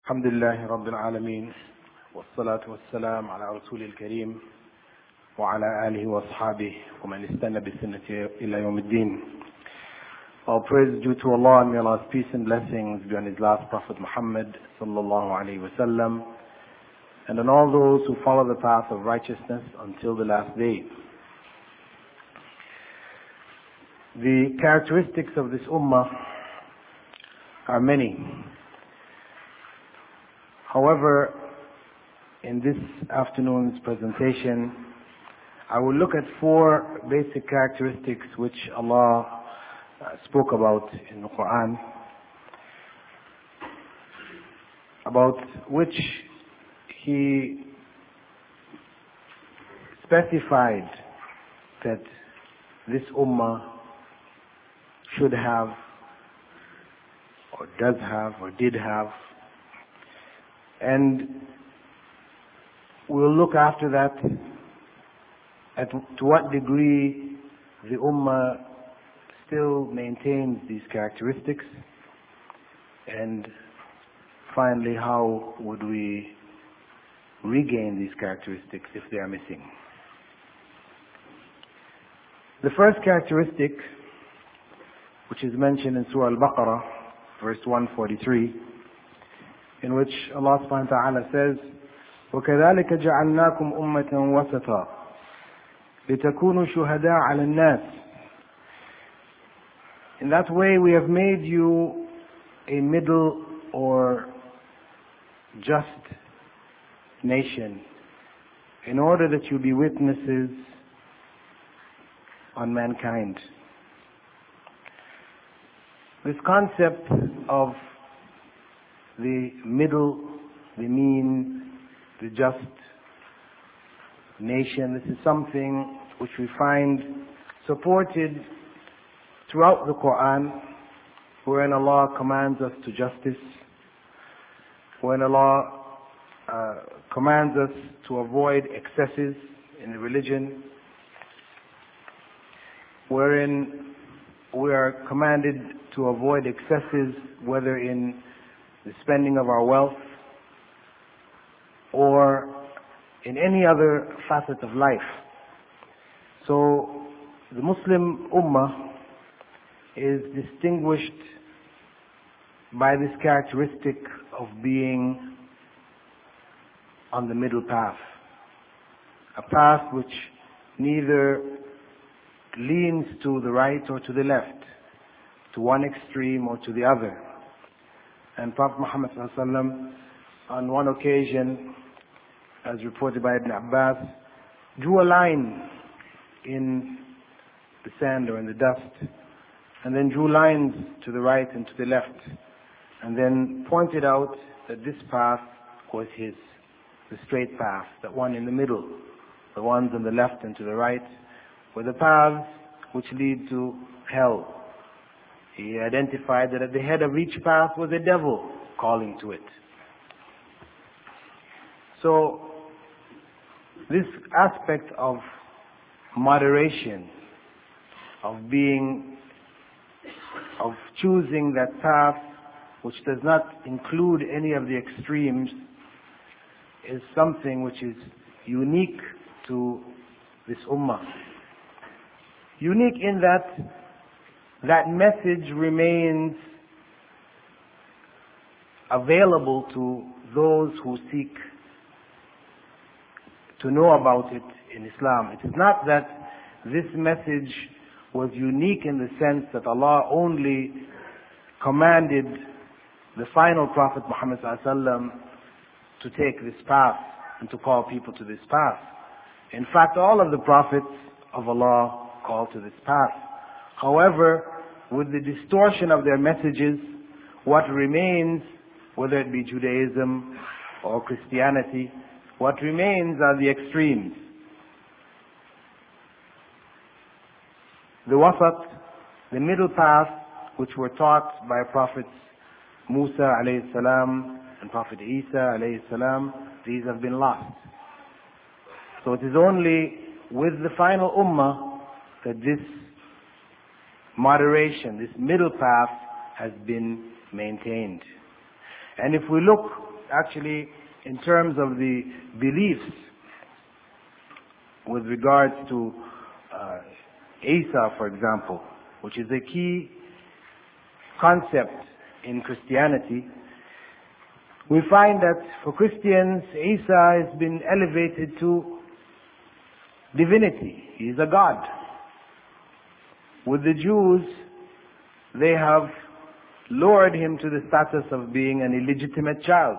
الحمد لله رب العالمين والصلاة والسلام على رسول الكريم وعلى آله وأصحابه ومن استنى بسنته إلى يوم الدين. All praise due to Allah, and may Allah's peace and blessings be on His last Prophet Muhammad sallallahu alaihi wasallam, and on all those who follow the path of righteousness until the last day. The characteristics of this ummah are many. However, in this afternoon's presentation, I will look at four basic characteristics which Allah spoke about in the Quran, about which He specified that this ummah should have, or does have, or did have. And we'll look after that at to what degree the ummah still maintains these characteristics, and finally how would we regain these characteristics if they are missing. The first characteristic, which is mentioned in Surah Al-Baqarah, verse 143, in which Allah subhanahu wa ta'ala says, وَكَذَلِكَ جَعَلْنَاكُمْ أُمَّةً وَسَطًا لِتَكُونُوا شُهَدَاءَ عَلَى النَّاسِ. In that way we have made you a middle or just nation, in order that you be witnesses on mankind. This concept of the middle, the mean, the just nation, this is something which we find supported throughout the Quran, wherein Allah commands us to justice, when Allah commands us to avoid excesses in the religion, wherein we are commanded to avoid excesses, whether in the spending of our wealth or in any other facet of life. So the Muslim Ummah is distinguished by this characteristic of being on the middle path, a path which neither leans to the right or to the left, to one extreme or to the other. And Prophet Muhammad ﷺ, on one occasion, as reported by Ibn Abbas, drew a line in the sand or in the dust, and then drew lines to the right and to the left, and then pointed out that this path was his, the straight path, that one in the middle, the ones on the left and to the right, were the paths which lead to hell. He identified that at the head of each path was a devil calling to it. So this aspect of moderation, of choosing that path which does not include any of the extremes, is something which is unique to this ummah. Unique in that message remains available to those who seek to know about it in Islam. It is not that this message was unique in the sense that Allah only commanded the final Prophet Muhammad ﷺ to take this path and to call people to this path. In fact, all of the prophets of Allah call to this path. However, with the distortion of their messages, what remains, whether it be Judaism or Christianity, what remains are the extremes. The wasat, the middle path, which were taught by Prophets Musa alayhi salam and Prophet Isa alayhi salam, these have been lost. So it is only with the final ummah that this moderation, this middle path has been maintained. And if we look actually, in terms of the beliefs with regards to Isa, for example, which is a key concept in Christianity, we find that for Christians, Isa has been elevated to divinity. He is a god. With the Jews, they have lowered him to the status of being an illegitimate child.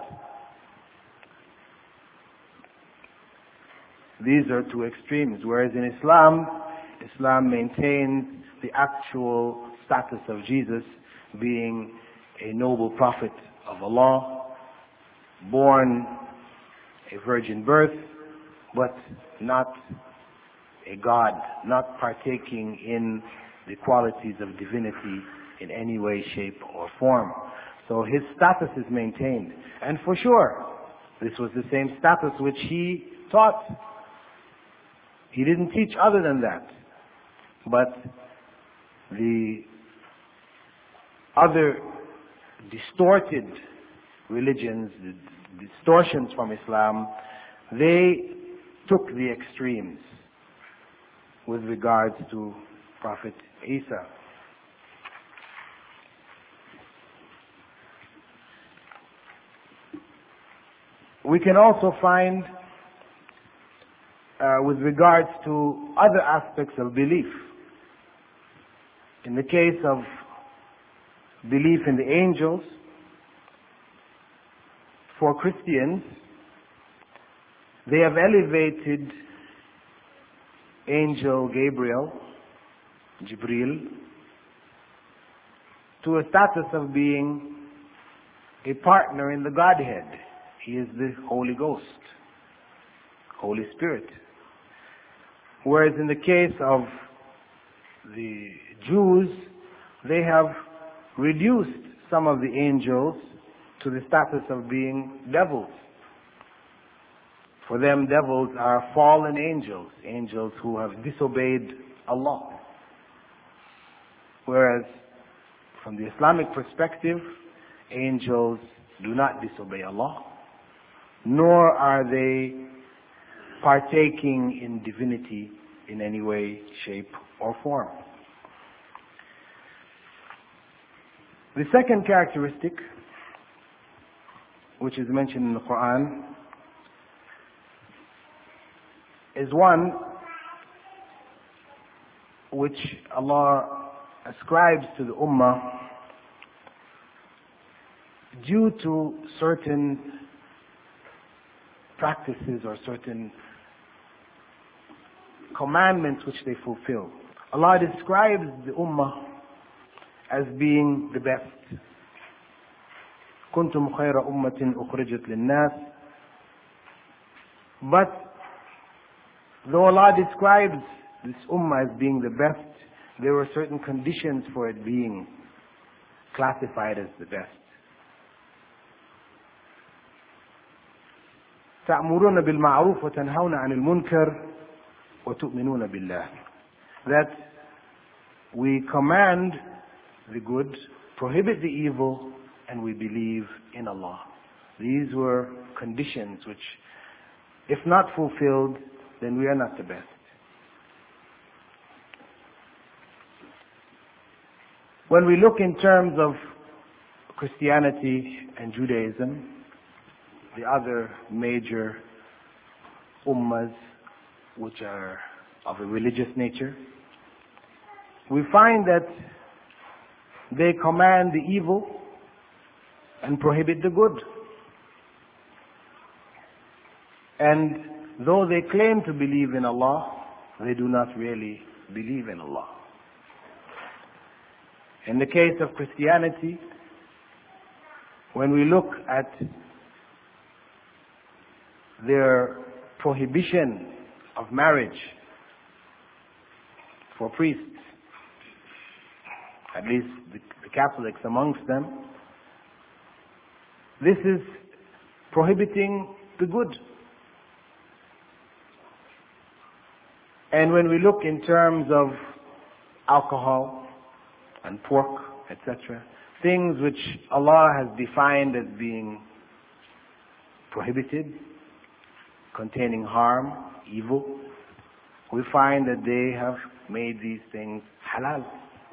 These are two extremes. Whereas in Islam, Islam maintains the actual status of Jesus being a noble prophet of Allah, born a virgin birth, but not a god, not partaking in the qualities of divinity in any way, shape, or form. So his status is maintained. And for sure, this was the same status which he taught. He didn't teach other than that. But the other distorted religions, the distortions from Islam, they took the extremes with regards to Prophet Isa. We can also find with regards to other aspects of belief. In the case of belief in the angels, for Christians, they have elevated angel Gabriel, Jibreel, to a status of being a partner in the Godhead. He is the Holy Ghost, Holy Spirit. Whereas in the case of the Jews, they have reduced some of the angels to the status of being devils. For them, devils are fallen angels, angels who have disobeyed Allah. Whereas from the Islamic perspective, angels do not disobey Allah, nor are they partaking in divinity in any way, shape, or form. The second characteristic, which is mentioned in the Quran, is one which Allah ascribes to the Ummah due to certain practices or certain commandments which they fulfill. Allah describes the Ummah as being the best. كنتم خير أمة أخرجت للناس. But though Allah describes this Ummah as being the best, there were certain conditions for it being classified as the best. تأمرون بالمعروف وتنهون عن المنكر وتؤمنون بالله. That we command the good, prohibit the evil, and we believe in Allah. These were conditions which, if not fulfilled, then we are not the best. When we look in terms of Christianity and Judaism, the other major ummahs which are of a religious nature, we find that they command the evil and prohibit the good. And though they claim to believe in Allah, they do not really believe in Allah. In the case of Christianity, when we look at their prohibition of marriage for priests, at least the Catholics amongst them, this is prohibiting the good. And when we look in terms of alcohol and pork, etc., things which Allah has defined as being prohibited, containing harm, evil, we find that they have made these things halal.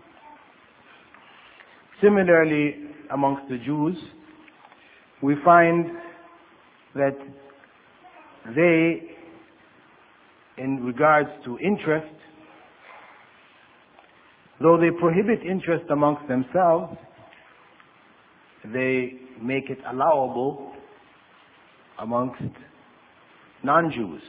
Similarly, amongst the Jews, we find that they, in regards to interest, though they prohibit interest amongst themselves, they make it allowable amongst non-Jews.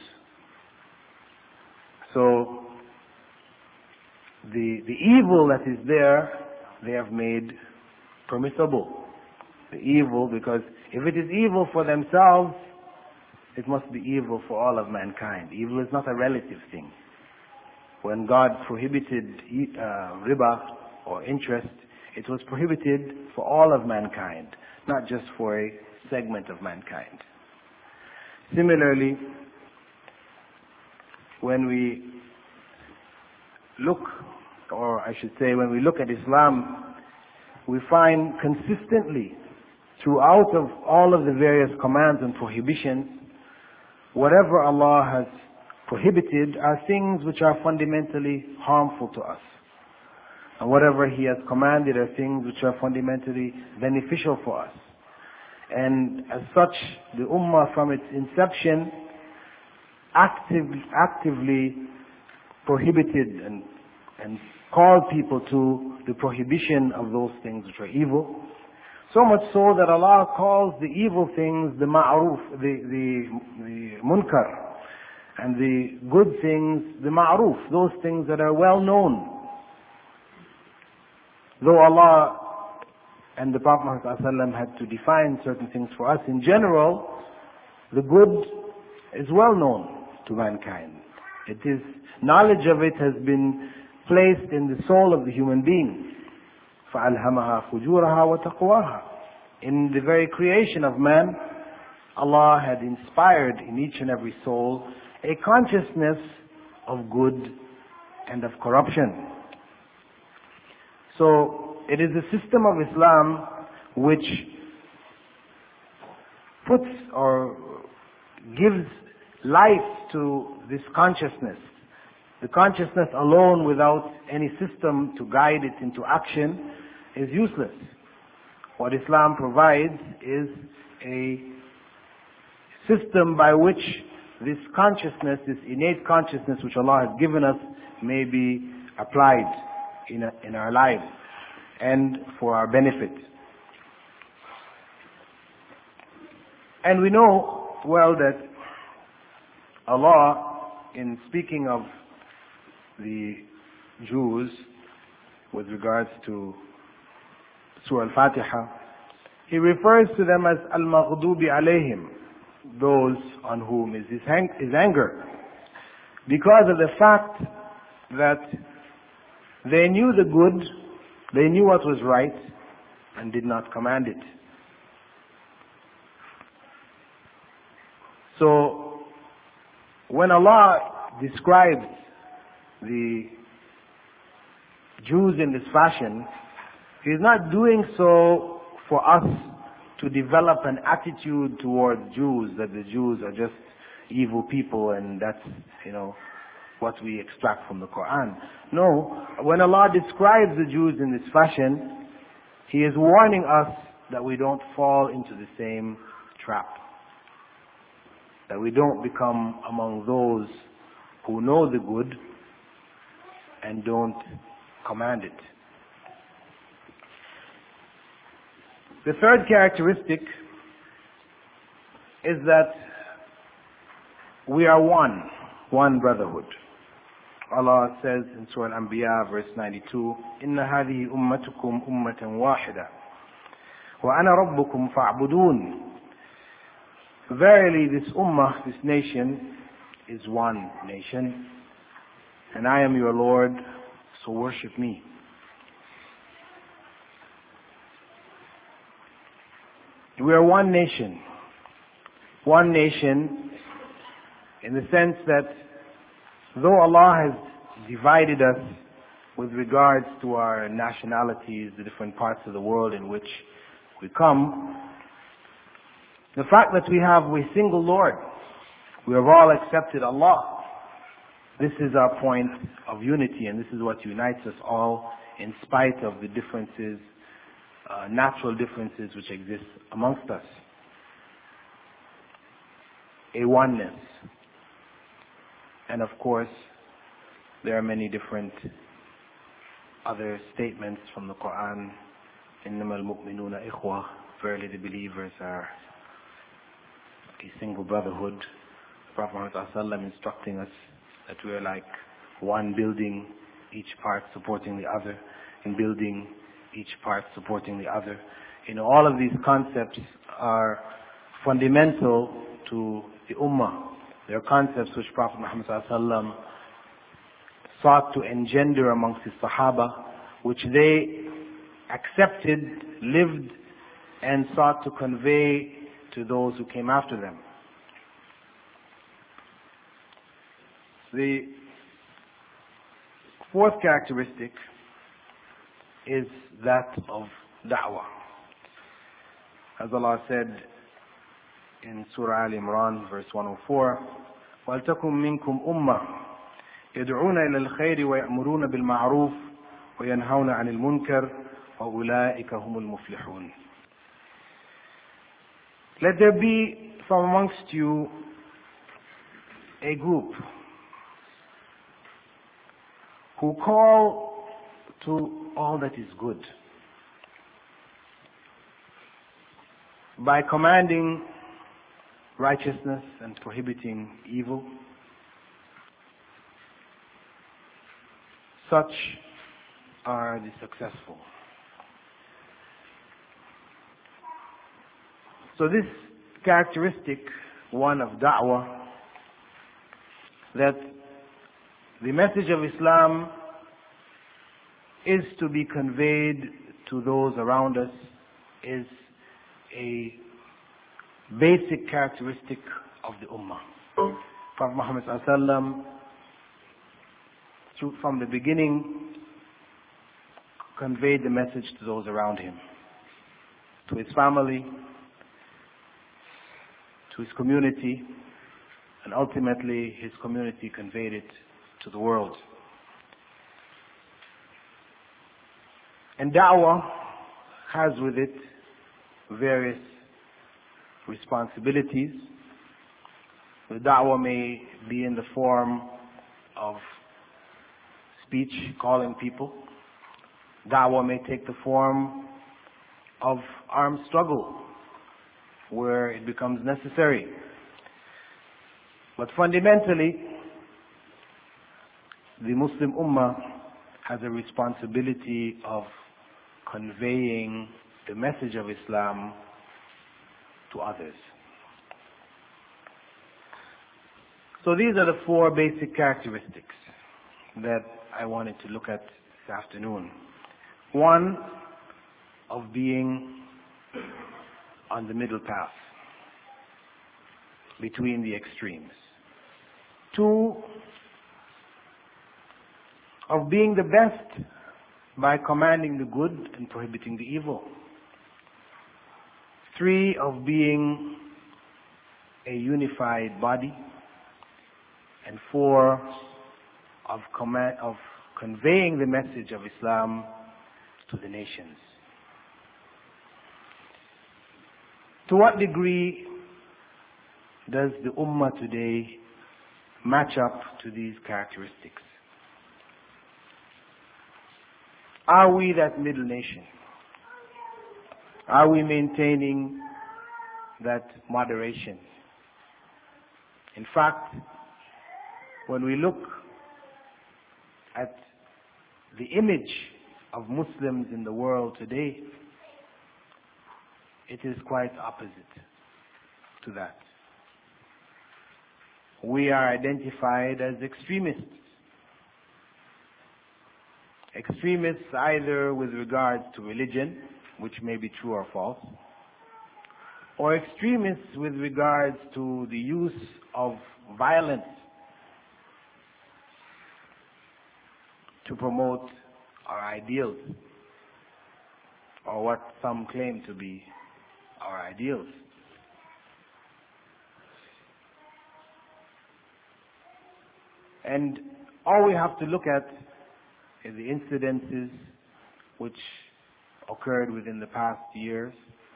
So the evil that is there, they have made permissible. The evil, because if it is evil for themselves, it must be evil for all of mankind. Evil is not a relative thing. When God prohibited riba or interest, it was prohibited for all of mankind, not just for a segment of mankind. Similarly, when we look, or I should say when we look at Islam, we find consistently throughout of all of the various commands and prohibitions, whatever Allah has prohibited are things which are fundamentally harmful to us. And whatever He has commanded are things which are fundamentally beneficial for us. And as such, the Ummah from its inception actively prohibited and called people to the prohibition of those things which are evil. So much so that Allah calls the evil things the ma'ruf, the munkar, and the good things the ma'ruf, those things that are well known. Though Allah and the Prophet ﷺ had to define certain things for us, in general, the good is well known to mankind. It is, knowledge of it has been placed in the soul of the human being. فَأَلْهَمَهَا فُجُورَهَا وَتَقْوَاهَا. In the very creation of man, Allah had inspired in each and every soul a consciousness of good and of corruption. So it is the system of Islam which puts or gives life to this consciousness. The consciousness alone without any system to guide it into action is useless. What Islam provides is a system by which this consciousness, this innate consciousness which Allah has given us, may be applied in our lives and for our benefit. And we know well that Allah, in speaking of the Jews with regards to Surah Al-Fatiha, He refers to them as Al-Maghdubi alayhim, those on whom is His anger, because of the fact that they knew the good, they knew what was right, and did not command it. So, when Allah describes the Jews in this fashion, He is not doing so for us to develop an attitude towards Jews, that the Jews are just evil people and that's, what we extract from the Quran. No, when Allah describes the Jews in this fashion, He is warning us that we don't fall into the same trap. That we don't become among those who know the good and don't command it. The third characteristic is that we are one brotherhood. Allah says in Surah Al-Anbiya verse 92, إِنَّ هَذِهِ أُمَّتُكُمْ أُمَّةً وَاحِدَةً وَأَنَا رَبُّكُمْ فَاعْبُدُونَ. Verily this ummah, this nation, is one nation, and I am your Lord, so worship me. We are one nation. One nation in the sense that though Allah has divided us with regards to our nationalities, the different parts of the world in which we come, The fact that we have a single Lord, we have all accepted Allah. This is our point of unity, and this is what unites us all in spite of the differences, natural differences which exist amongst us. A oneness. And of course, there are many different other statements from the Quran. إِنَّمَا الْمُؤْمِنُونَ إِخْوَةٌ. Verily the believers are a single brotherhood. Prophet Muhammad ﷺ instructing us that we are like one building, each part supporting the other, and building each part supporting the other. All of these concepts are fundamental to the Ummah. They are concepts which Prophet Muhammad ﷺ sought to engender amongst his Sahaba, which they accepted, lived, and sought to convey to those who came after them. The fourth characteristic is that of da'wah. As Allah said in Surah Al-Imran, verse 104, وَلْتَكُمْ مِنْكُمْ أُمَّةٌ يَدْعُونَ إِلَى الْخَيْرِ وَيَأْمُرُونَ بِالْمَعْرُوفِ وَيَنْهَوْنَ عَنِ الْمُنْكَرِ وَأُولَٰئِكَ هُمُ الْمُفْلِحُونَ. Let there be from amongst you a group who call to all that is good by commanding righteousness and prohibiting evil. Such are the successful. So this characteristic, one of da'wah, that the message of Islam is to be conveyed to those around us, is a basic characteristic of the Ummah. Prophet Muhammad ﷺ, from the beginning, conveyed the message to those around him, to his family, to his community, and ultimately his community conveyed it to the world. And da'wah has with it various responsibilities. The da'wah may be in the form of speech, calling people. Da'wah may take the form of armed struggle, where it becomes necessary. But fundamentally, the Muslim Ummah has a responsibility of conveying the message of Islam to others. So these are the four basic characteristics that I wanted to look at this afternoon. One, of being on the middle path, between the extremes. Two, of being the best by commanding the good and prohibiting the evil. Three, of being a unified body. And four, of conveying the message of Islam to the nations. To what degree does the Ummah today match up to these characteristics? Are we that middle nation? Are we maintaining that moderation? In fact, when we look at the image of Muslims in the world today, it is quite opposite to that. We are identified as extremists. Extremists either with regards to religion, which may be true or false, or extremists with regards to the use of violence to promote our ideals, or what some claim to be our ideals. And all we have to look at is the incidences which occurred within the past years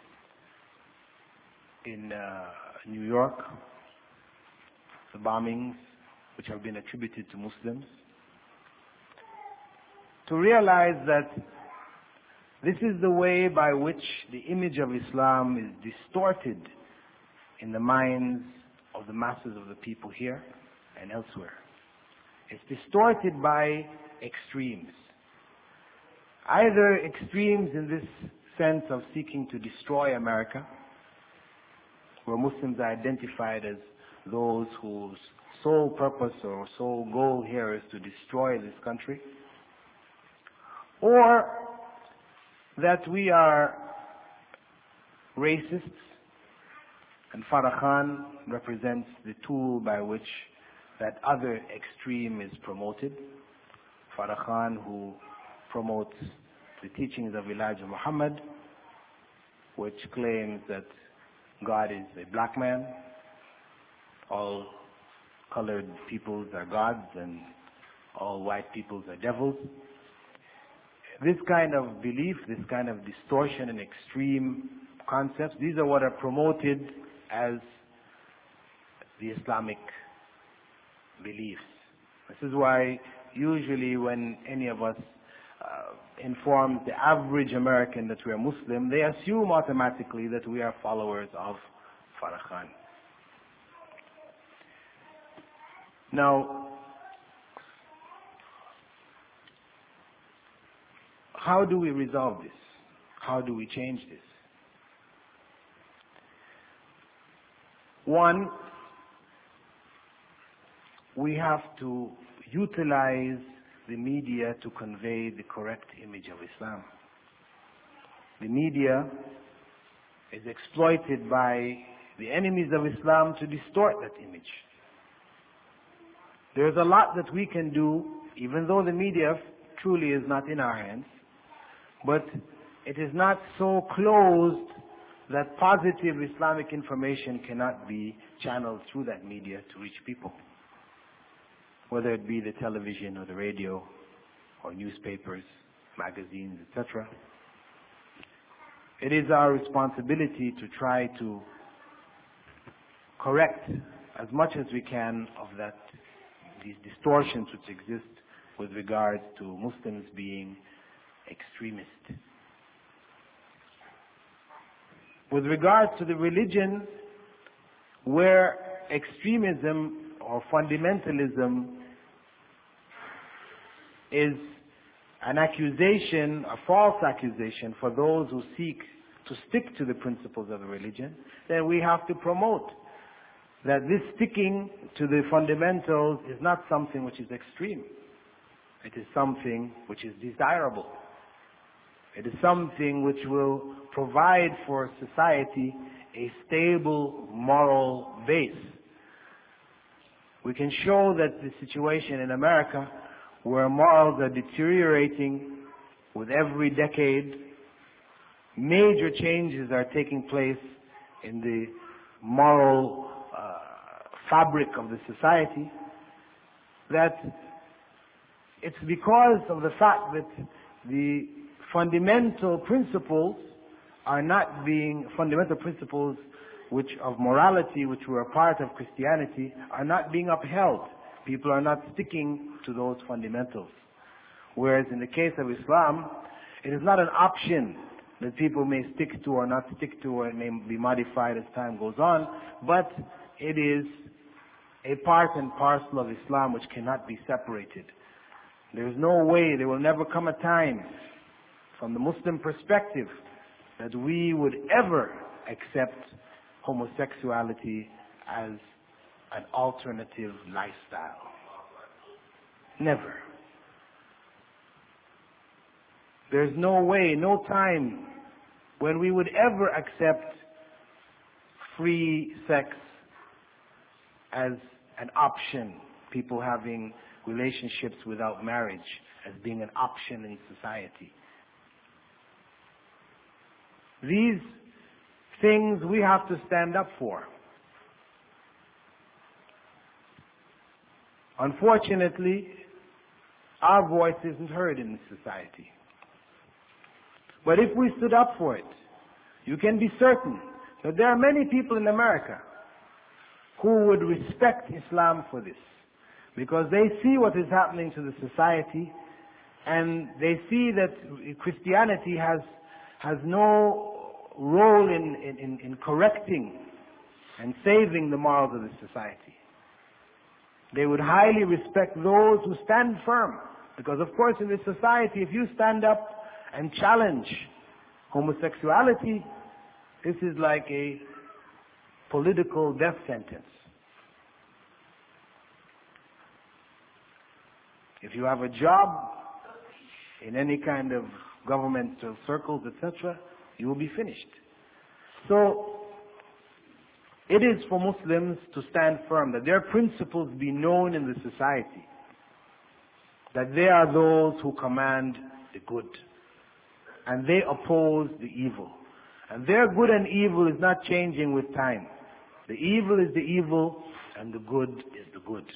in New York, the bombings which have been attributed to Muslims, to realize that this is the way by which the image of Islam is distorted in the minds of the masses of the people here and elsewhere. It's distorted by extremes. Either extremes in this sense of seeking to destroy America, where Muslims are identified as those whose sole purpose or sole goal here is to destroy this country, or that we are racists, and Farrakhan represents the tool by which that other extreme is promoted. Farrakhan, who promotes the teachings of Elijah Muhammad, which claims that God is a black man, all colored peoples are gods, and all white peoples are devils. This kind of belief, this kind of distortion and extreme concepts, these are what are promoted as the Islamic beliefs. This is why usually when any of us informs the average American that we are Muslim, they assume automatically that we are followers of Farrakhan. Now, how do we resolve this? How do we change this? One, we have to utilize the media to convey the correct image of Islam. The media is exploited by the enemies of Islam to distort that image. There's a lot that we can do, even though the media truly is not in our hands, but it is not so closed that positive Islamic information cannot be channeled through that media to reach people, whether it be the television or the radio or newspapers, magazines, etc. It is our responsibility to try to correct as much as we can of these distortions which exist with regard to Muslims being extremist. With regards to the religion, where extremism or fundamentalism is an accusation, a false accusation for those who seek to stick to the principles of the religion, then we have to promote that this sticking to the fundamentals is not something which is extreme. It is something which is desirable. It is something which will provide for society a stable moral base. We can show that the situation in America, where morals are deteriorating with every decade, major changes are taking place in the moral fabric of the society, that it's because of the fact that the fundamental principles which of morality, which were a part of Christianity, are not being upheld. People are not sticking to those fundamentals. Whereas in the case of Islam, it is not an option that people may stick to or not stick to, or it may be modified as time goes on, but it is a part and parcel of Islam which cannot be separated. There is no way, there will never come a time from the Muslim perspective that we would ever accept homosexuality as an alternative lifestyle. Never. There's no way, no time when we would ever accept free sex as an option, people having relationships without marriage as being an option in society. These things we have to stand up for. Unfortunately, our voice isn't heard in this society. But if we stood up for it, you can be certain that there are many people in America who would respect Islam for this, because they see what is happening to the society, and they see that Christianity has no role in correcting and saving the morals of the society. They would highly respect those who stand firm, because of course in this society, if you stand up and challenge homosexuality, this is like a political death sentence. If you have a job in any kind of governmental circles, etc., you will be finished. So, it is for Muslims to stand firm, that their principles be known in the society, that they are those who command the good, and they oppose the evil. And their good and evil is not changing with time. The evil is the evil, and the good is the good.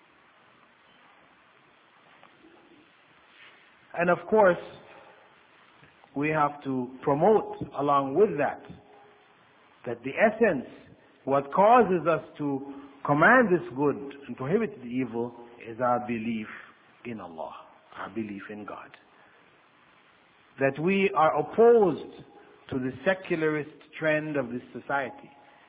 And of course, we have to promote along with that the essence, what causes us to command this good and prohibit the evil, is our belief in Allah, our belief in God. That we are opposed to the secularist trend of this society,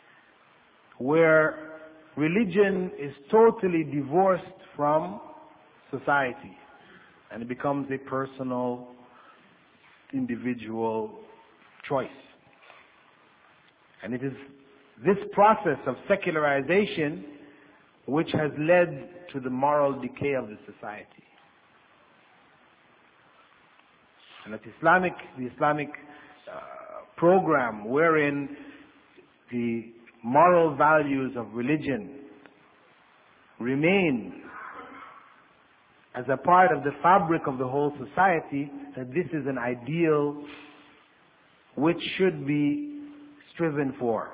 where religion is totally divorced from society, and it becomes a personal, individual choice. And it is this process of secularization which has led to the moral decay of the society. And that the Islamic program wherein the moral values of religion remain as a part of the fabric of the whole society, that this is an ideal which should be striven for.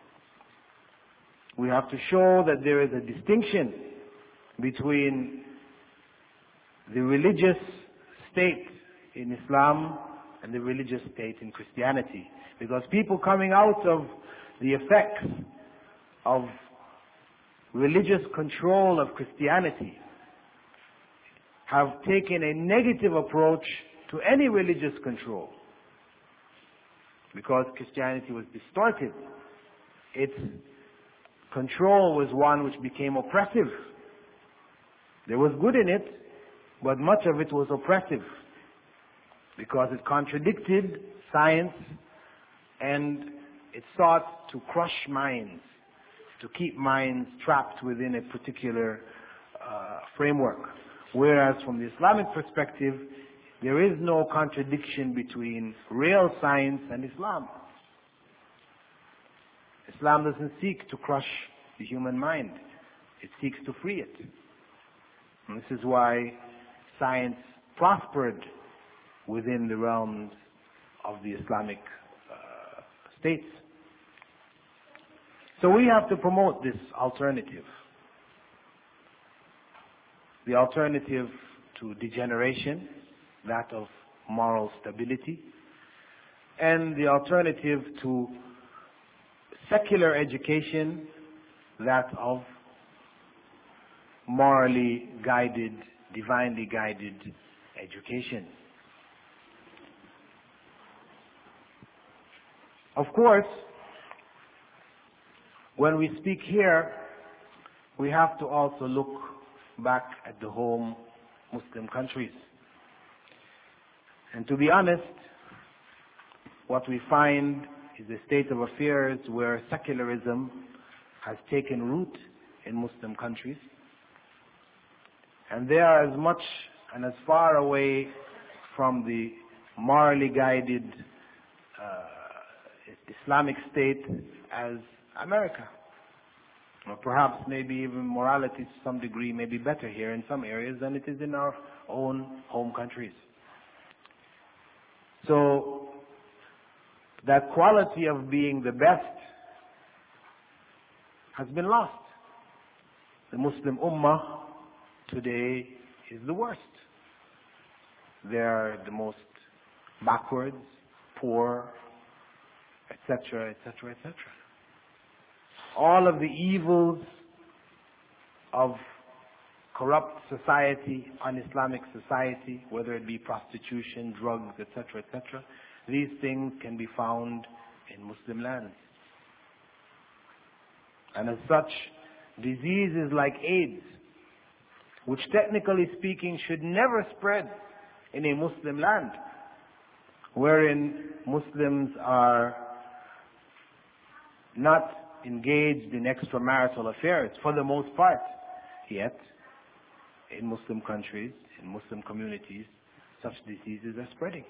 We have to show that there is a distinction between the religious state in Islam and the religious state in Christianity. Because people coming out of the effects of religious control of Christianity have taken a negative approach to any religious control. Because Christianity was distorted. Its control was one which became oppressive. There was good in it, but much of it was oppressive, because it contradicted science and it sought to crush minds, to keep minds trapped within a particular framework. Whereas from the Islamic perspective, there is no contradiction between real science and Islam. Islam doesn't seek to crush the human mind. It seeks to free it. And this is why science prospered within the realms of the Islamic states. So we have to promote this alternative. The alternative to degeneration, that of moral stability, and the alternative to secular education, that of morally guided, divinely guided education. Of course, when we speak here, we have to also look back at the home Muslim countries. And to be honest, what we find is a state of affairs where secularism has taken root in Muslim countries. And they are as much and as far away from the morally guided Islamic state as America. Or perhaps maybe even morality to some degree may be better here in some areas than it is in our own home countries. So that quality of being the best has been lost. The Muslim Ummah today is the worst. They are the most backwards, poor, etc., etc., etc. All of the evils of corrupt society, un-Islamic society, whether it be prostitution, drugs, etc., etc., these things can be found in Muslim lands. And as such, diseases like AIDS, which technically speaking should never spread in a Muslim land, wherein Muslims are not engaged in extramarital affairs for the most part, yet in Muslim countries, in Muslim communities, such diseases are spreading.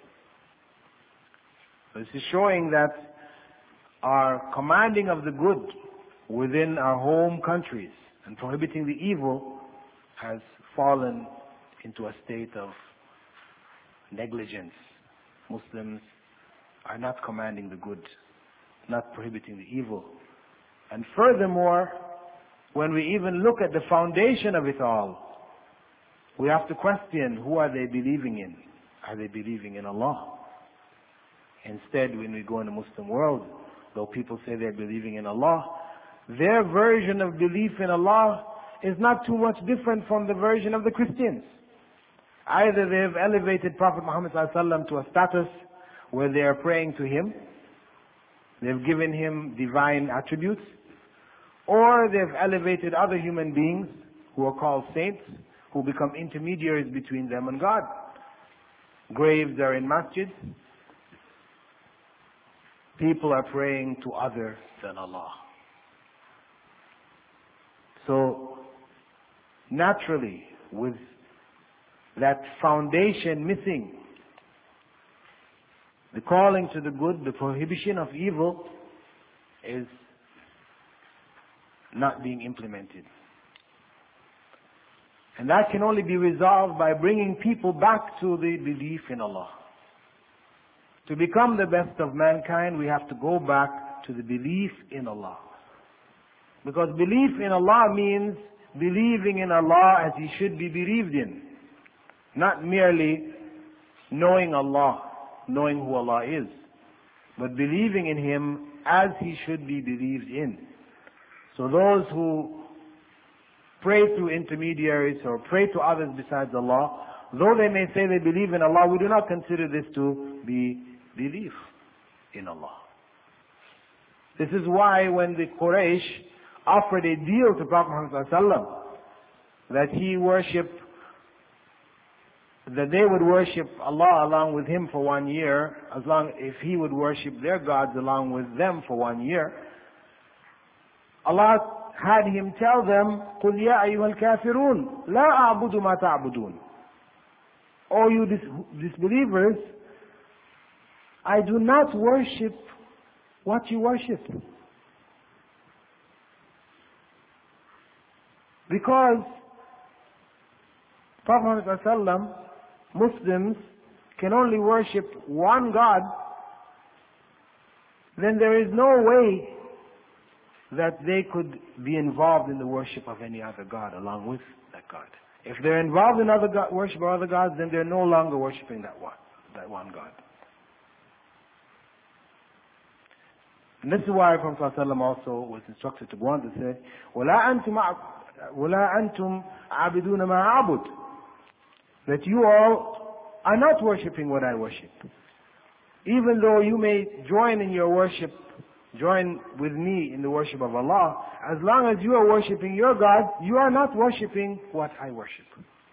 So this is showing that our commanding of the good within our home countries and prohibiting the evil has fallen into a state of negligence. Muslims are not commanding the good, not prohibiting the evil. And furthermore, when we even look at the foundation of it all, we have to question, who are they believing in? Are they believing in Allah? Instead, when we go in the Muslim world, though people say they're believing in Allah, their version of belief in Allah is not too much different from the version of the Christians. Either they've elevated Prophet Muhammad ﷺ to a status where they are praying to him, they've given him divine attributes, or they've elevated other human beings who are called saints, who become intermediaries between them and God. Graves are in masjids. People are praying to other than Allah. So, naturally, with that foundation missing, the calling to the good, the prohibition of evil is not being implemented. And that can only be resolved by bringing people back to the belief in Allah. To become the best of mankind, we have to go back to the belief in Allah. Because belief in Allah means believing in Allah as He should be believed in. Not merely knowing Allah, knowing who Allah is, but believing in Him as He should be believed in. So those who pray through intermediaries or pray to others besides Allah, though they may say they believe in Allah, we do not consider this to be belief in Allah. This is why when the Quraysh offered a deal to Prophet Muhammad ﷺ that that they would worship Allah along with him for 1 year, if he would worship their gods along with them for 1 year, Allah had him tell them, قُلْ يَا أَيُّهَا الْكَافِرُونَ لَا أَعْبُدُ مَا تَعْبُدُونَ. O you disbelievers, I do not worship what you worship. Because Prophet Muhammad ﷺ, Muslims can only worship one God, then there is no way that they could be involved in the worship of any other God along with that God. If they're involved in worship of other gods, then they're no longer worshiping that one God. And this is why Prophet ﷺ also was instructed to go on to say, وَلَا أَنْتُمْ عَابِدُونَ مَا أَعْبُدُ, that you all are not worshipping what I worship. Even though you may join with me in the worship of Allah, as long as you are worshipping your God, you are not worshipping what I worship.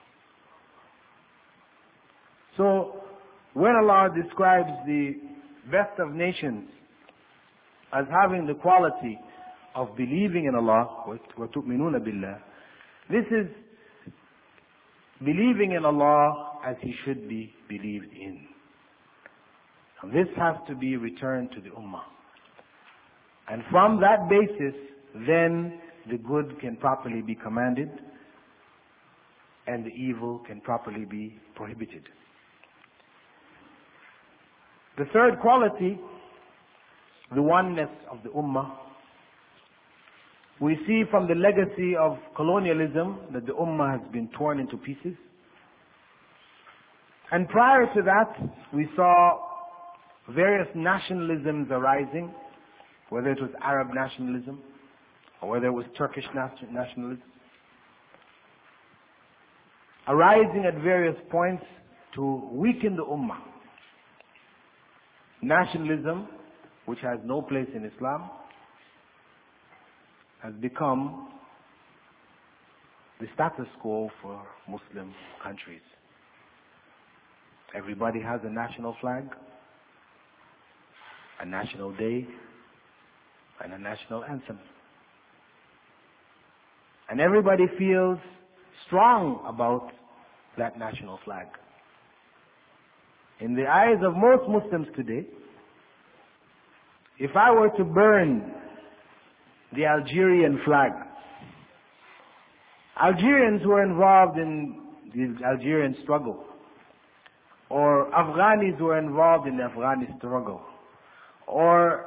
So, when Allah describes the best of nations as having the quality of believing in Allah, وَتُؤْمِنُونَ بِاللَّهِ, this is believing in Allah as He should be believed in. And this has to be returned to the Ummah. And from that basis, then the good can properly be commanded and the evil can properly be prohibited. The third quality, the oneness of the Ummah, We see from the legacy of colonialism that the Ummah has been torn into pieces. And prior to that, we saw various nationalisms arising, whether it was Arab nationalism or whether it was Turkish nationalism, arising at various points to weaken the Ummah. Nationalism, which has no place in Islam, has become the status quo for Muslim countries. Everybody has a national flag, a national day, and a national anthem. And everybody feels strong about that national flag. In the eyes of most Muslims today, if I were to burn the Algerian flag, Algerians were involved in the Algerian struggle, or Afghanis were involved in the Afghani struggle, or,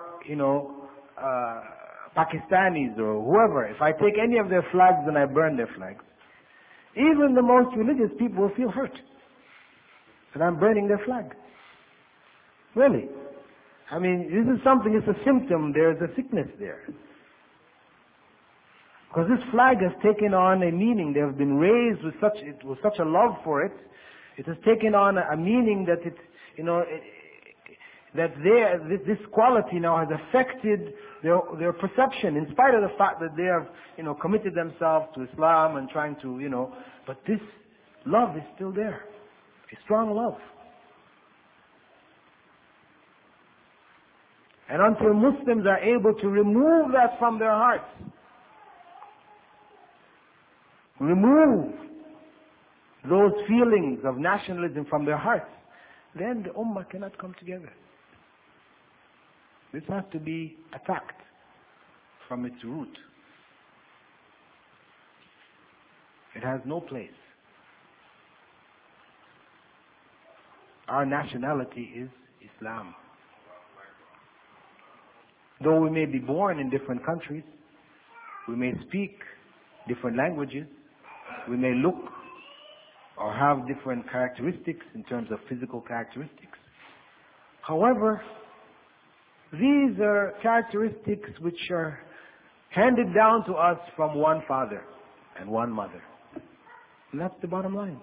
Pakistanis or whoever. If I take any of their flags and I burn their flags, even the most religious people will feel hurt that I'm burning their flag. Really. I mean, this is something, it's a symptom, there's a sickness there. Because this flag has taken on a meaning. They have been raised with such a love for it. It has taken on a meaning that this quality now has affected their perception, in spite of the fact that they have, committed themselves to Islam and trying to, but this love is still there. A strong love. And until Muslims are able to remove that from their hearts, remove those feelings of nationalism from their hearts, then the Ummah cannot come together. This has to be attacked from its root. It has no place. Our nationality is Islam. Though we may be born in different countries, we may speak different languages, we may look or have different characteristics in terms of physical characteristics. However, these are characteristics which are handed down to us from one father and one mother. And that's the bottom line.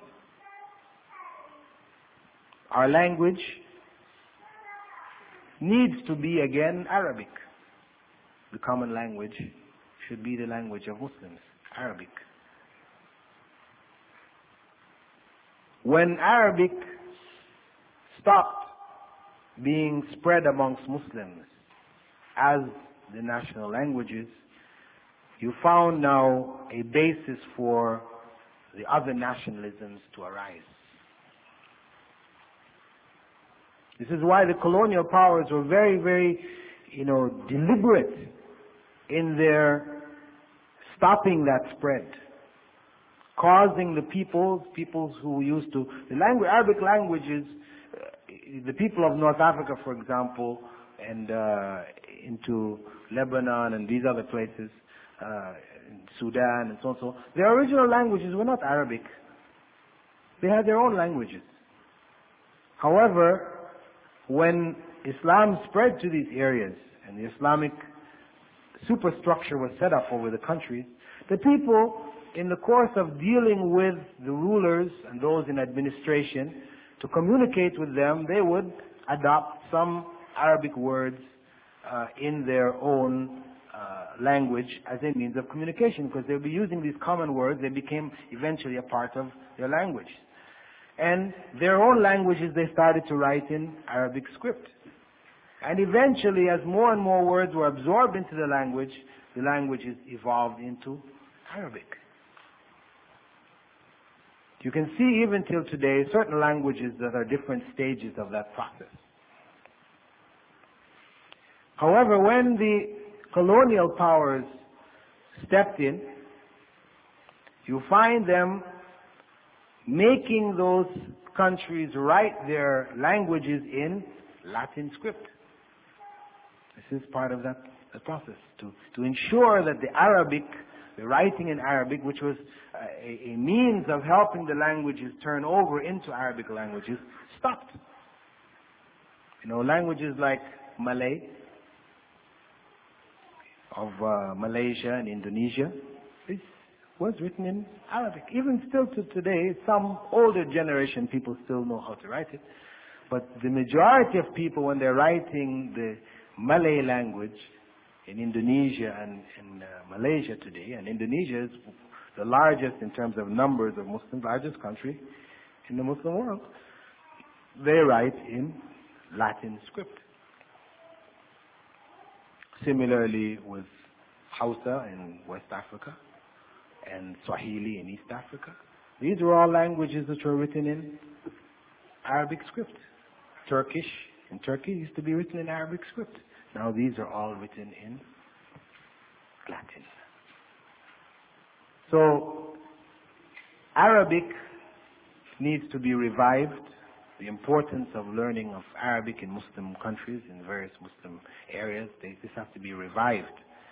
Our language needs to be again Arabic. The common language should be the language of Muslims, Arabic. When Arabic stopped being spread amongst Muslims as the national languages, you found now a basis for the other nationalisms to arise. This is why the colonial powers were very, very, deliberate in their stopping that spread, causing the peoples who used to, Arabic languages, the people of North Africa, for example, and into Lebanon and these other places, Sudan and so on, so their original languages were not Arabic. They had their own languages. However, when Islam spread to these areas and the Islamic superstructure was set up over the countries, the people, in the course of dealing with the rulers and those in administration, to communicate with them, they would adopt some Arabic words in their own language as a means of communication, because they'll be using these common words. They became eventually a part of their language. And their own languages they started to write in Arabic script. And eventually, as more and more words were absorbed into the languages evolved into Arabic. You can see even till today certain languages that are different stages of that process. However, when the colonial powers stepped in, you find them making those countries write their languages in Latin script. This is part of that the process to ensure that the Arabic, the writing in Arabic, which was a means of helping the languages turn over into Arabic languages, stopped. Languages like Malay, of Malaysia and Indonesia, this was written in Arabic. Even still to today, some older generation people still know how to write it. But the majority of people, when they're writing the Malay language in Indonesia and in Malaysia today, and Indonesia is the largest in terms of numbers of Muslims, largest country in the Muslim world, they write in Latin script. Similarly with Hausa in West Africa and Swahili in East Africa. These are all languages which were written in Arabic script. Turkish in Turkey used to be written in Arabic script. Now these are all written in Latin. So Arabic needs to be revived. The importance of learning of Arabic in Muslim countries, in various Muslim areas, this has to be revived.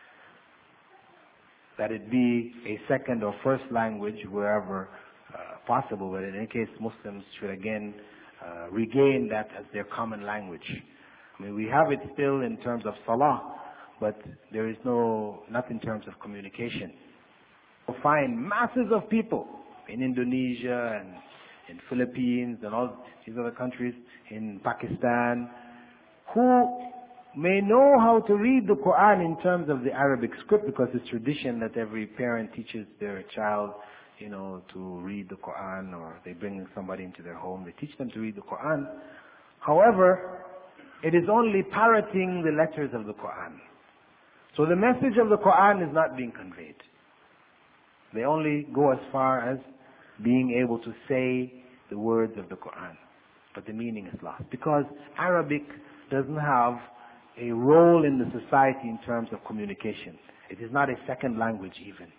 That it be a second or first language wherever possible, but in any case Muslims should again regain that as their common language. I mean, we have it still in terms of salah, but there is not in terms of communication. You'll find masses of people in Indonesia and in Philippines and all these other countries, in Pakistan, who may know how to read the Quran in terms of the Arabic script, because it's tradition that every parent teaches their child, to read the Quran, or they bring somebody into their home, they teach them to read the Quran. However, it is only parroting the letters of the Quran. So the message of the Quran is not being conveyed. They only go as far as being able to say the words of the Quran, but the meaning is lost, because Arabic doesn't have a role in the society in terms of communication. It is not a second language even.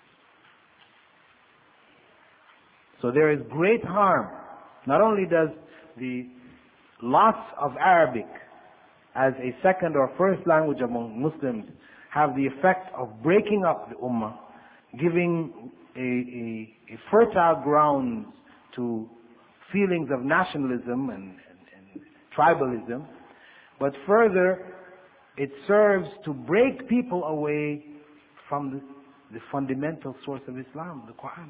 So there is great harm. Not only does the loss of Arabic as a second or first language among Muslims have the effect of breaking up the Ummah, giving a fertile ground to feelings of nationalism and tribalism, but further it serves to break people away from the fundamental source of Islam, the Quran.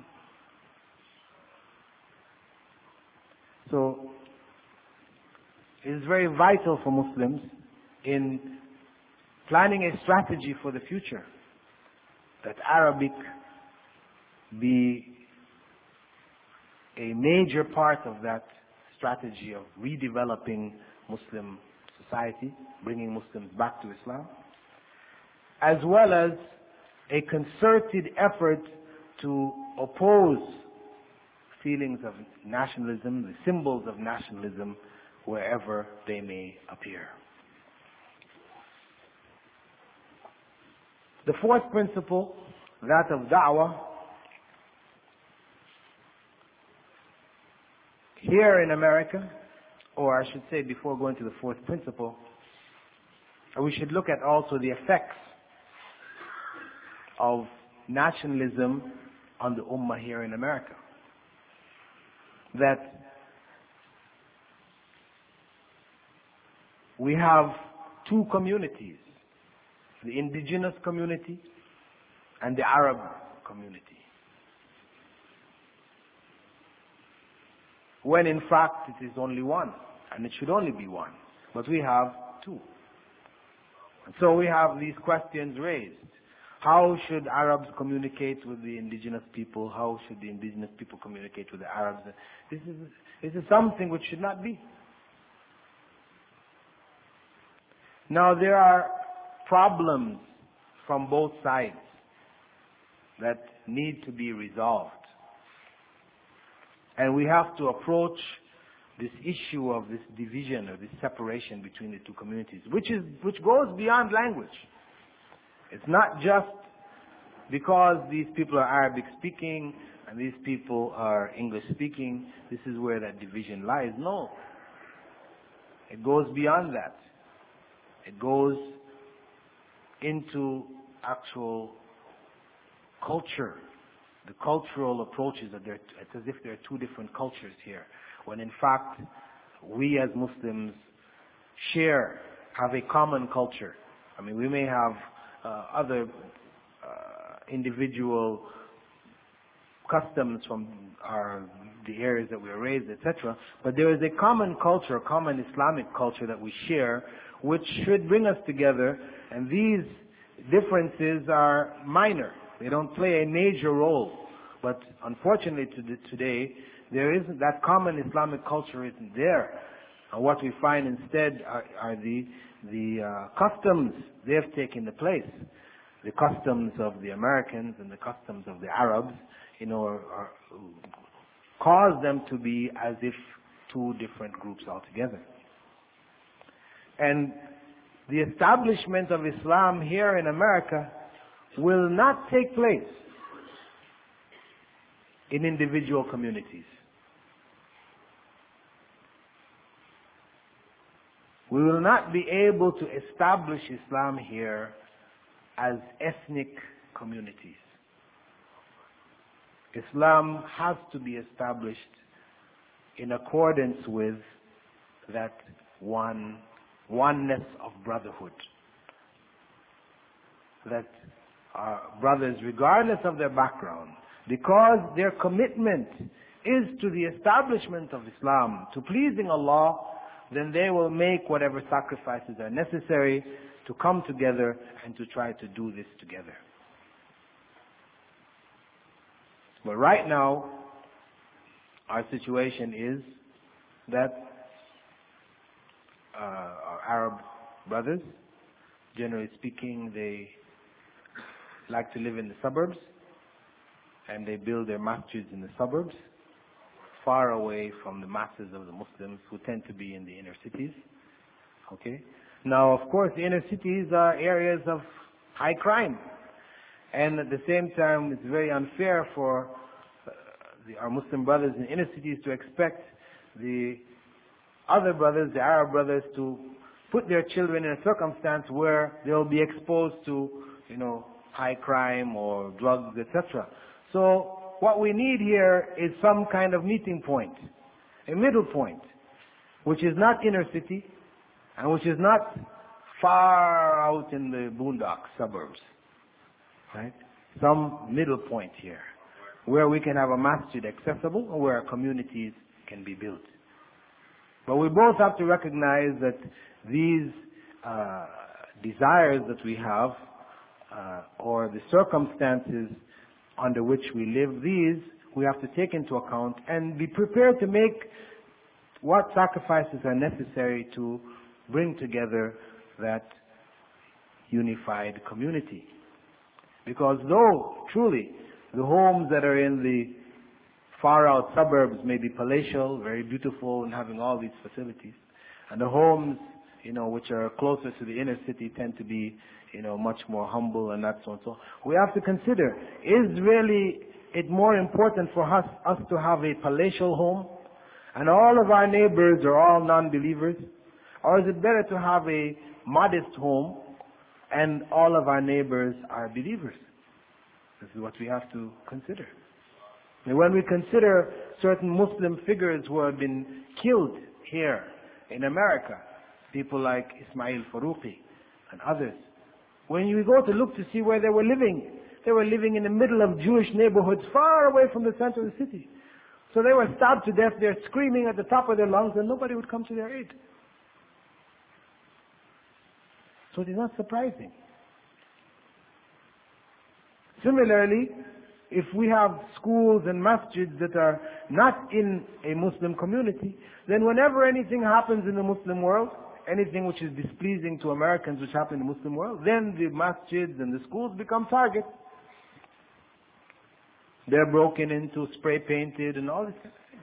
So it is very vital for Muslims in planning a strategy for the future that Arabic be a major part of that strategy of redeveloping Muslim society, bringing Muslims back to Islam, as well as a concerted effort to oppose feelings of nationalism, the symbols of nationalism, wherever they may appear. The fourth principle, that of da'wah, here in America, or I should say before going to the fourth principle, we should look at also the effects of nationalism on the Ummah here in America. That we have two communities, the indigenous community and the Arab community. When in fact it is only one, and it should only be one. But we have two. And so we have these questions raised. How should Arabs communicate with the indigenous people? How should the indigenous people communicate with the Arabs? This is something which should not be. Now there are problems from both sides that need to be resolved. And we have to approach this issue of this division or this separation between the two communities, which goes beyond language. It's not just because these people are Arabic speaking and these people are English speaking, this is where that division lies. No. It goes beyond that. It goes into actual culture, the cultural approaches, that it's as if there are two different cultures here, when in fact we as Muslims have a common culture. I mean, we may have other individual customs from the areas that we were raised, etc. But there is a common culture, a common Islamic culture that we share, which should bring us together. And these differences are minor; they don't play a major role. But unfortunately, today there isn't that common Islamic culture isn't there. And what we find instead are the customs. They have taken the place. The customs of the Americans and the customs of the Arabs, cause them to be as if two different groups altogether. And the establishment of Islam here in America will not take place in individual communities. We will not be able to establish Islam here as ethnic communities. Islam has to be established in accordance with that oneness of brotherhood. That our brothers, regardless of their background, because their commitment is to the establishment of Islam, to pleasing Allah, then they will make whatever sacrifices are necessary to come together and to try to do this together. But right now, our situation is that our Arab brothers, generally speaking, they like to live in the suburbs, and they build their masjids in the suburbs, far away from the masses of the Muslims who tend to be in the inner cities. Okay? Now, of course, the inner cities are areas of high crime. And at the same time, it's very unfair for our Muslim brothers in inner cities to expect the other brothers, the Arab brothers, to put their children in a circumstance where they'll be exposed to, high crime or drugs, etc. So what we need here is some kind of meeting point, a middle point, which is not inner city and which is not far out in the boondocks, suburbs. Right? Some middle point here, where we can have a masjid accessible and where communities can be built. But we both have to recognize that these desires that we have, or the circumstances under which we live, these we have to take into account and be prepared to make what sacrifices are necessary to bring together that unified community. Because though, truly, the homes that are in the far out suburbs may be palatial, very beautiful and having all these facilities, and the homes, which are closer to the inner city tend to be, much more humble and that so and so. We have to consider, is really it more important for us to have a palatial home and all of our neighbors are all non-believers? Or is it better to have a modest home and all of our neighbors are believers? This is what we have to consider. And when we consider certain Muslim figures who have been killed here in America, people like Ismail Farouqi and others, when you go to look to see where they were living in the middle of Jewish neighborhoods far away from the center of the city. So they were stabbed to death, they're screaming at the top of their lungs and nobody would come to their aid. So it is not surprising. Similarly, if we have schools and masjids that are not in a Muslim community, then whenever anything happens in the Muslim world, anything which is displeasing to Americans which happen in the Muslim world, then the masjids and the schools become targets. They're broken into, spray painted and all this kind of thing.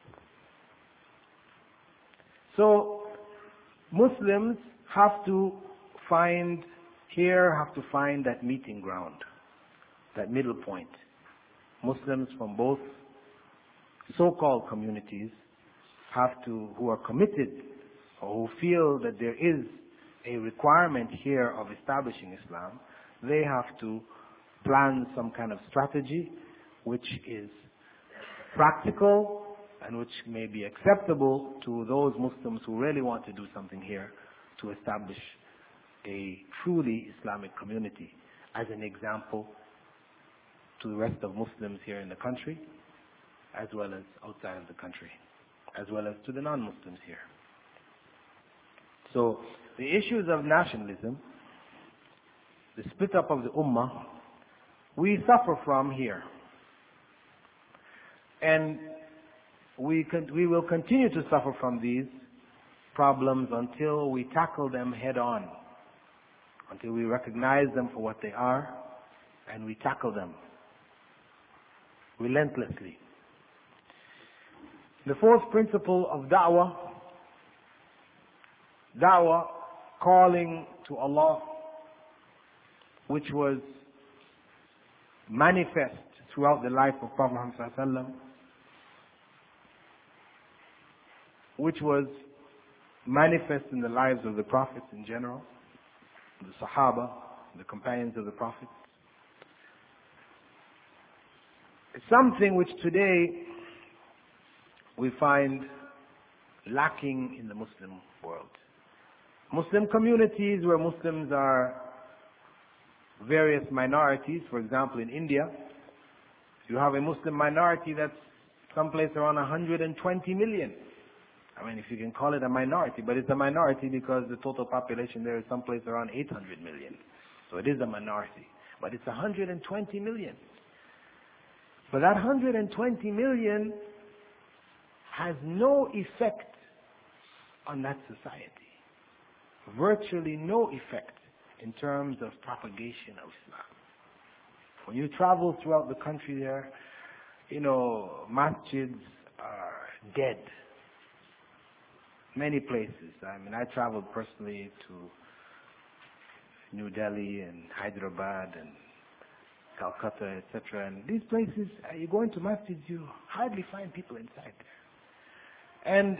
So Muslims have to find that meeting ground, that middle point. Muslims from both so-called communities who are committed or who feel that there is a requirement here of establishing Islam, they have to plan some kind of strategy which is practical and which may be acceptable to those Muslims who really want to do something here to establish a truly Islamic community as an example to the rest of Muslims here in the country, as well as outside of the country, as well as to the non-Muslims here. So the issues of nationalism, the split up of the Ummah, we suffer from here. And we will continue to suffer from these problems until we tackle them head on, until we recognize them for what they are and we tackle them relentlessly. The fourth principle of da'wah, calling to Allah, which was manifest throughout the life of Prophet Muhammad ﷺ, which was manifest in the lives of the prophets in general, the Sahaba, the companions of the Prophet. It's something which today we find lacking in the Muslim world. Muslim communities where Muslims are various minorities, for example in India, you have a Muslim minority that's someplace around 120 million. I mean, if you can call it a minority, but it's a minority because the total population there is someplace around 800 million. So it is a minority. But it's 120 million. But that 120 million has no effect on that society. Virtually no effect in terms of propagation of Islam. When you travel throughout the country there, masjids are dead. Many places. I mean, I traveled personally to New Delhi and Hyderabad and Calcutta, etc. And these places, you go into masjids, you hardly find people inside there. And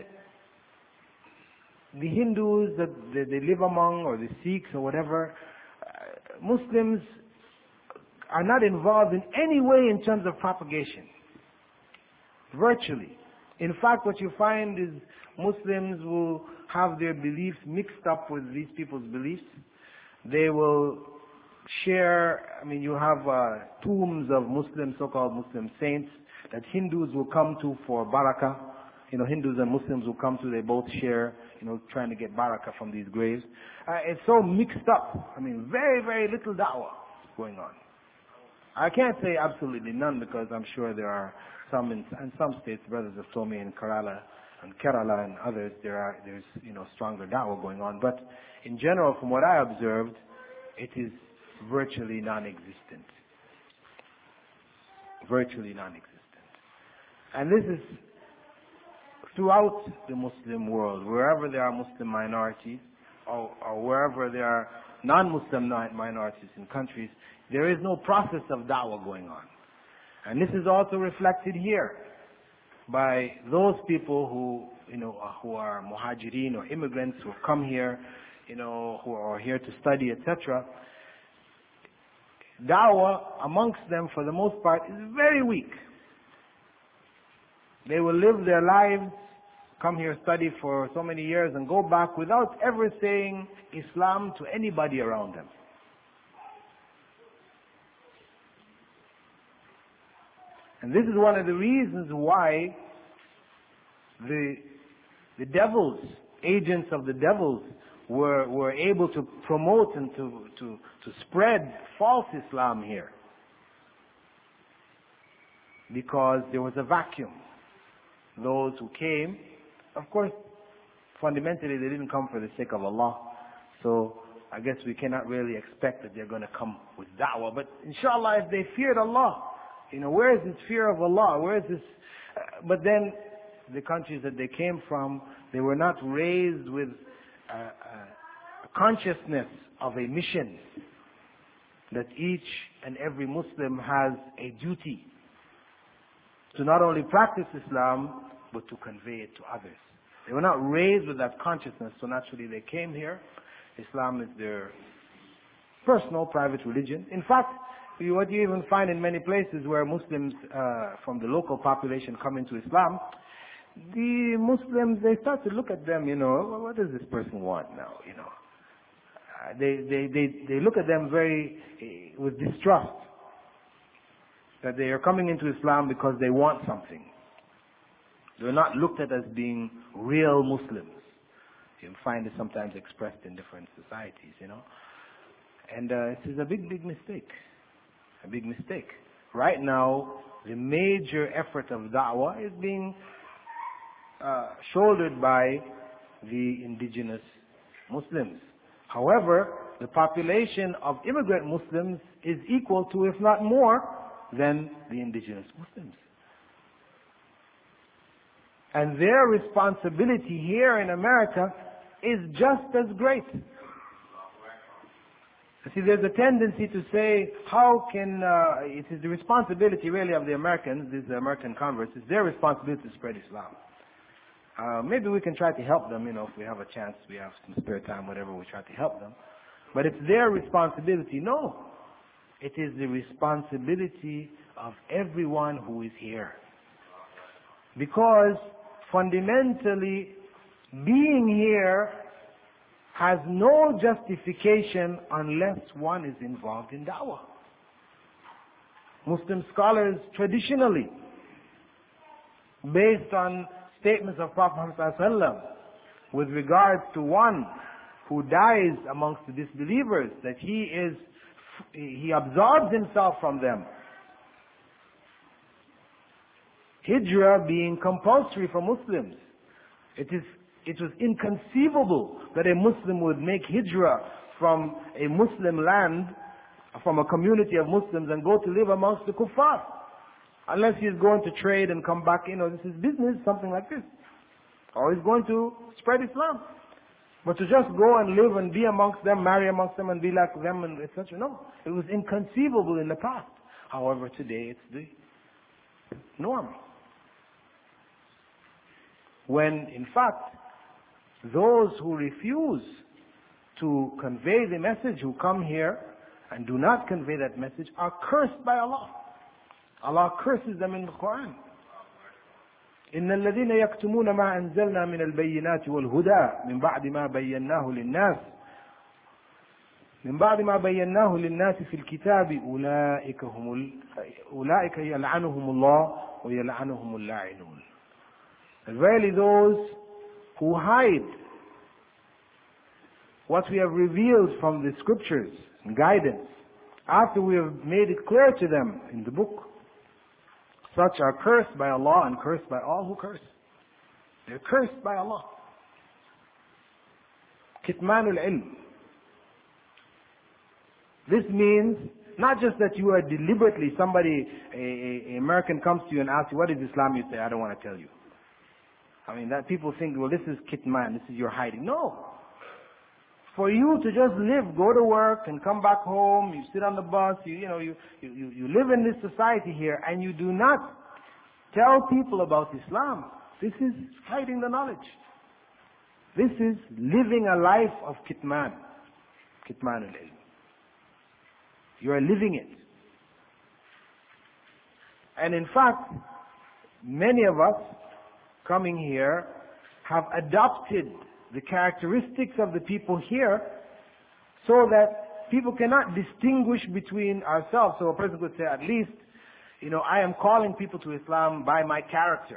the Hindus that they live among, or the Sikhs or whatever, Muslims are not involved in any way in terms of propagation. Virtually. In fact, what you find is Muslims will have their beliefs mixed up with these people's beliefs. They will share, you have tombs of Muslim, so-called Muslim saints that Hindus will come to for barakah. Hindus and Muslims will come to, they both share, trying to get barakah from these graves. It's so mixed up. Very, very little da'wah going on. I can't say absolutely none because I'm sure there are some in some states, brothers have told me in Kerala and others, there's stronger da'wah going on. But in general, from what I observed, it is virtually non-existent. Virtually non-existent. And this is throughout the Muslim world, wherever there are Muslim minorities, or wherever there are non-Muslim minorities in countries, there is no process of da'wah going on. And this is also reflected here by those people who are muhajirin or immigrants who have come here, who are here to study, etc. Da'wah amongst them, for the most part, is very weak. They will live their lives, come here, study for so many years, and go back without ever saying Islam to anybody around them. And this is one of the reasons why the devils, agents of the devils, were able to promote and to spread false Islam here. Because there was a vacuum. Those who came, of course, fundamentally they didn't come for the sake of Allah. So I guess we cannot really expect that they're going to come with da'wah. But inshallah, if they feared Allah, where is this fear of Allah? Where is this? But then, the countries that they came from, they were not raised with a consciousness of a mission that each and every Muslim has a duty to not only practice Islam, but to convey it to others. They were not raised with that consciousness, so naturally they came here. Islam is their personal, private religion. In fact, what you even find in many places where Muslims from the local population come into Islam, the Muslims, they start to look at them, what does this person want now, They look at them very with distrust, that they are coming into Islam because they want something. They're not looked at as being real Muslims. You find it sometimes expressed in different societies, And it is a big, big mistake. A big mistake. Right now, the major effort of da'wah is being shouldered by the indigenous Muslims. However, the population of immigrant Muslims is equal to, if not more, than the indigenous Muslims. And their responsibility here in America is just as great. See, there's a tendency to say, how can, it is the responsibility really of the Americans, these American converts, it's their responsibility to spread Islam. Maybe we can try to help them, if we have a chance, we have some spare time, whatever, we try to help them. But it's their responsibility. No. It is the responsibility of everyone who is here. Because fundamentally, being here has no justification unless one is involved in da'wah. Muslim scholars traditionally, based on statements of Prophet ﷺ with regards to one who dies amongst the disbelievers, that he absorbs himself from them. Hijrah being compulsory for Muslims. It was inconceivable that a Muslim would make hijrah from a Muslim land, from a community of Muslims, and go to live amongst the kuffar. Unless he's going to trade and come back, this is business, something like this. Or he's going to spread Islam. But to just go and live and be amongst them, marry amongst them and be like them and etc. No. It was inconceivable in the past. However, today it's the norm. When, in fact, those who refuse to convey the message, who come here and do not convey that message, are cursed by Allah. Allah curses them in the Quran. إن الذين يكتمون ما أنزلنا من البينات والهدى من بعد ما بيناه للناس في الكتاب أولئك يلعنهم الله ويلعنهم اللاعنون. And verily those who hide what we have revealed from the scriptures and guidance, after we have made it clear to them in the book, such are cursed by Allah and cursed by all who curse. They're cursed by Allah. Kitmanul ilm. This means not just that you are deliberately, somebody, an American comes to you and asks you, what is Islam? You say, I don't want to tell you. That people think, well, this is kitman, this is your hiding. No. For you to just live, go to work and come back home, you sit on the bus, you live in this society here, and you do not tell people about Islam. This is hiding the knowledge. This is living a life of kitman. Kitman al-ilm. You are living it. And in fact, many of us coming here have adopted the characteristics of the people here so that people cannot distinguish between ourselves. So a person could say, at least, I am calling people to Islam by my character.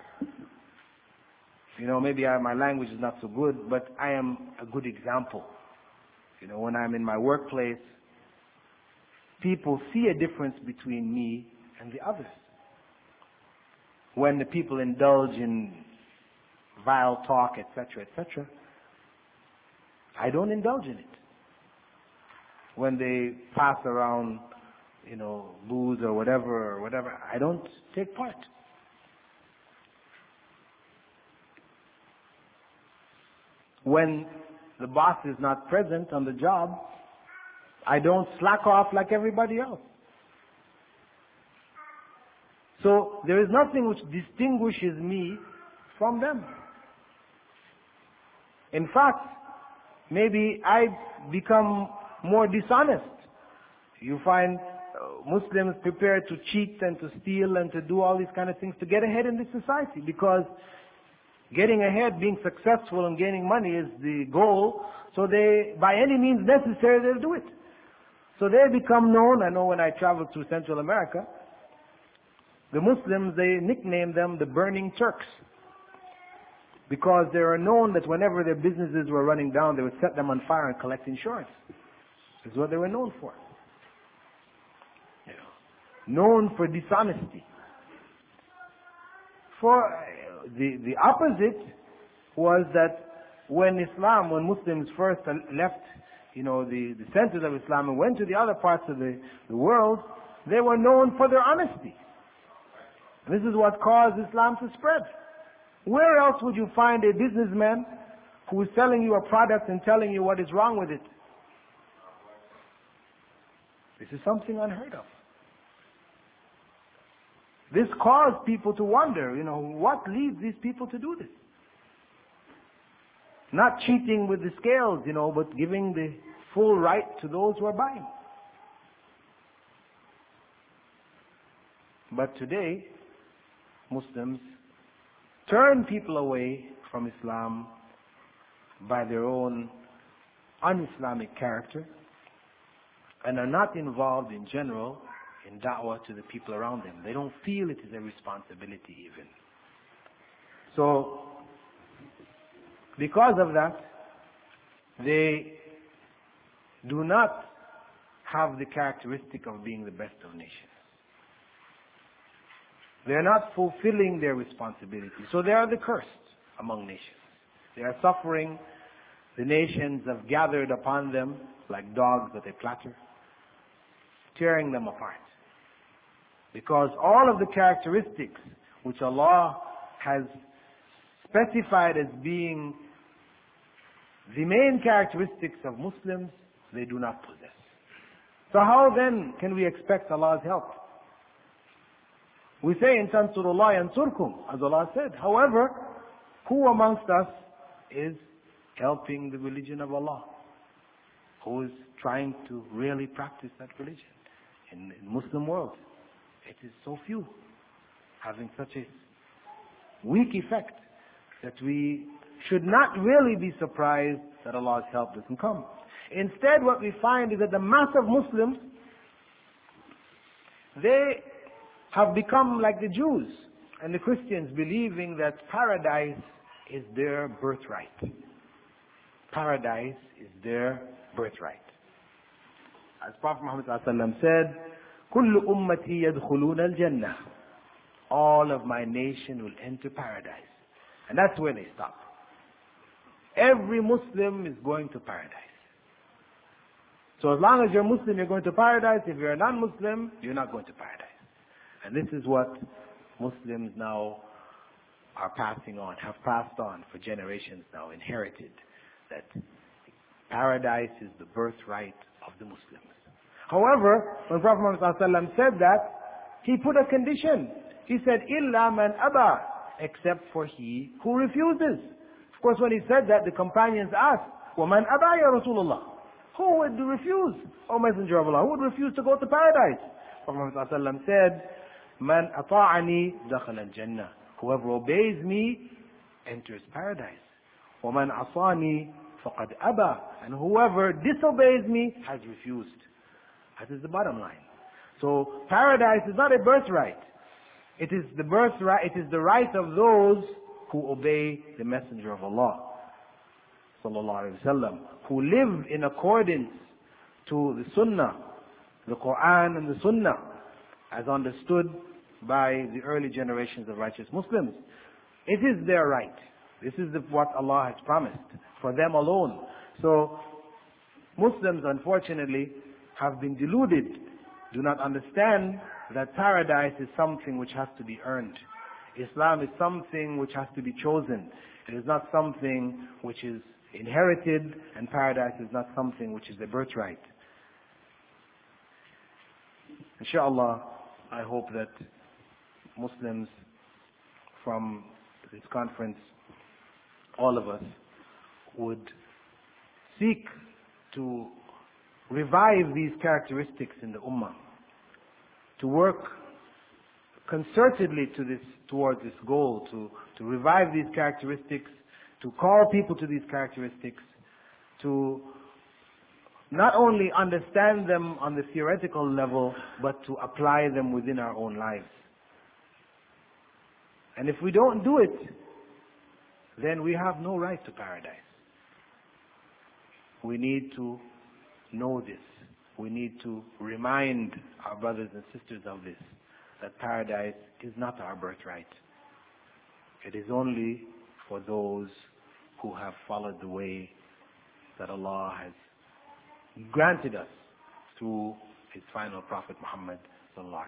Maybe my language is not so good, but I am a good example. When I'm in my workplace, people see a difference between me and the others. When the people indulge in vile talk, etc., etc., I don't indulge in it. When they pass around, booze or whatever, I don't take part. When the boss is not present on the job, I don't slack off like everybody else. So there is nothing which distinguishes me from them. In fact, maybe I become more dishonest. You find Muslims prepared to cheat and to steal and to do all these kind of things to get ahead in this society, because getting ahead, being successful and gaining money is the goal. So they, by any means necessary, they'll do it. So they become known. I know when I traveled through Central America, the Muslims, they nicknamed them the Burning Turks, because they were known that whenever their businesses were running down, they would set them on fire and collect insurance. This is what they were known for. Known for dishonesty. For the opposite was that when Muslims first left, the centers of Islam and went to the other parts of the world, they were known for their honesty. This is what caused Islam to spread. Where else would you find a businessman who is selling you a product and telling you what is wrong with it? This is something unheard of. This caused people to wonder, what leads these people to do this? Not cheating with the scales, but giving the full right to those who are buying. But today, Muslims turn people away from Islam by their own un-Islamic character and are not involved in general in da'wah to the people around them. They don't feel it is a responsibility even. So, because of that, they do not have the characteristic of being the best of nations. They are not fulfilling their responsibility. So they are the cursed among nations. They are suffering. The nations have gathered upon them like dogs at a platter, tearing them apart. Because all of the characteristics which Allah has specified as being the main characteristics of Muslims, they do not possess. So how then can we expect Allah's help? We say, in Tansurullah yansurkum, as Allah said. However, who amongst us is helping the religion of Allah? Who is trying to really practice that religion in the Muslim world? It is so few, having such a weak effect that we should not really be surprised that Allah's help doesn't come. Instead, what we find is that the mass of Muslims, they have become like the Jews and the Christians, believing that paradise is their birthright. Paradise is their birthright. As Prophet Muhammad ﷺ said, كُلُّ أُمَّتِي يَدْخُلُونَ الْجَنَّةِ, all of my nation will enter paradise. And that's where they stop. Every Muslim is going to paradise. So as long as you're Muslim, you're going to paradise. If you're a non-Muslim, you're not going to paradise. And this is what Muslims now are passing on, have passed on for generations now, inherited. That paradise is the birthright of the Muslims. However, when Prophet Muhammad ﷺ said that, he put a condition. He said, إِلَّا مَنْ أَبَى, except for he who refuses. Of course, when he said that, the companions asked, وَمَنْ أَبَى يَا رَسُولُ اللَّهِ, who would refuse, O Messenger of Allah? Who would refuse to go to paradise? Prophet Muhammad ﷺ said, Man ata'ani dakhala al-jannah. Whoever obeys me enters paradise. وَمَنْ عَصَانِي فَقَدْ أَبَى. And whoever disobeys me has refused. That is the bottom line. So paradise is not a birthright. It is the birthright, it is the right of those who obey the Messenger of Allah, sallallahu alaihi wasallam, who live in accordance to the Sunnah, the Quran and the Sunnah, as understood by the early generations of righteous Muslims. It is their right. This is what Allah has promised for them alone. So Muslims, unfortunately, have been deluded, do not understand that paradise is something which has to be earned. Islam is something which has to be chosen. It is not something which is inherited, and paradise is not something which is a birthright. Inshallah, I hope that Muslims from this conference, all of us, would seek to revive these characteristics in the Ummah, to work concertedly towards this goal, to revive these characteristics, to call people to these characteristics, to not only understand them on the theoretical level, but to apply them within our own lives. And if we don't do it, then we have no right to paradise. We need to know this. We need to remind our brothers and sisters of this, that paradise is not our birthright. It is only for those who have followed the way that Allah has granted us through His final Prophet Muhammad sallallahu